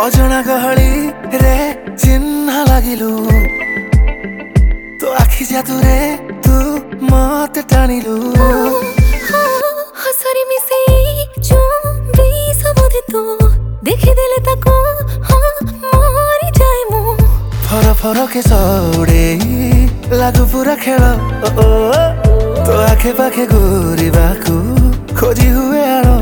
अजଣା गहली रे चिन्ह लागिलु तो आखि जादुरे तू मत टाणिलु हसरी मिसे चुंबी सबोधे तो देखि देले ताको मरी जाए मु फर फर के सौड़े लागु पूरा खेल तो आखे पाखे घूरिबाकू खोजी हुए आड़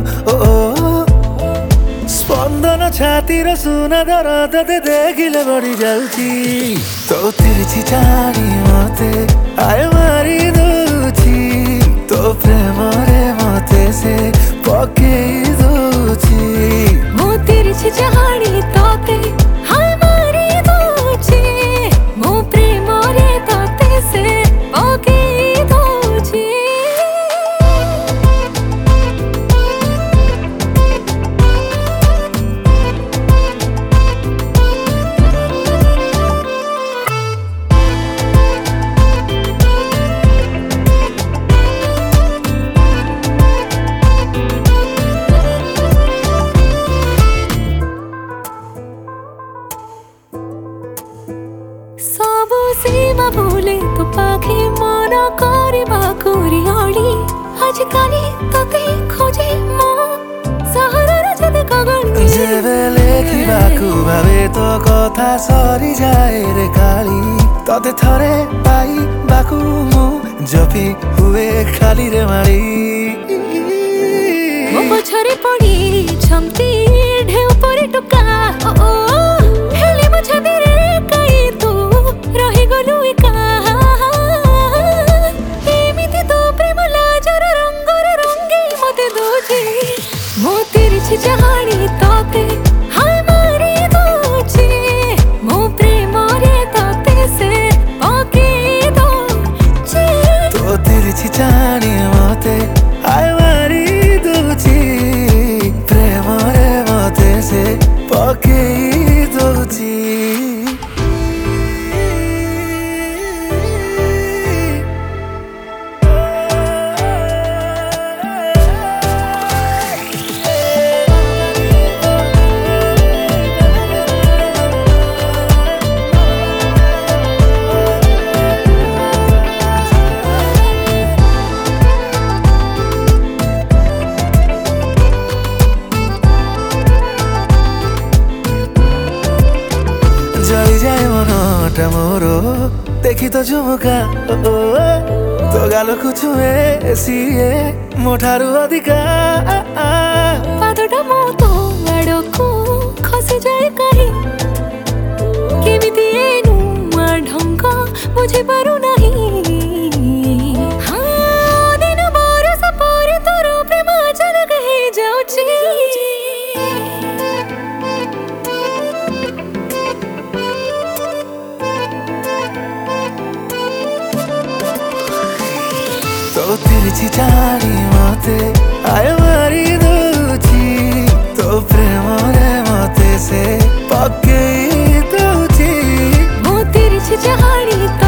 स्पंदन छातीर सुना दरद देखिले बढ़ी जाउची तो तिरछी चाणी मते आय मारी दूची तो प्रेम रे मते से पकेई दूची मो तिरछी चाणी तोते हाय मारी दूची मो प्रेम रे तोते से पकेई दूची सबु सीमा भूले तो पाखे मन करबा कुरियाड़ी आजकाली तते खोजे मो सहरर जदे कगणी जेबे लेखिबाकू भावे तो कथा सरी जाए रे काली तते थरे पाई बाकू मु जपी हुए खाली रे मारी मो पछरे पड़ी छमती ढेउ परे टुका ओ हेले मो छदे रे काई तू रही गलु एका एमिति तो प्रेम लाजर रंगर रंगी मते दोजी मो तिरछी चाणी तोते हाय मारी दोची मो प्रेम रे तोते से पके दोची तो तिरछी चाणी मते आय मारी दूची प्रेम रे मते से पकेई दूची जली जाए मनटा मोरो देखी तो झुमुका तो गालो छुए सीए मोठारू अधिका पादटा मो तो आड़को खसी जाए कहीं केमिति एनु ढंग बुझी पारु नहीं हाँ दिन बरस पर तोर प्रेम अचानक हे जाउची तो तिरछी चाणी मते आय मारी दूची तो प्रेम रे मते से पकेई दूची मो तिरछी चाणी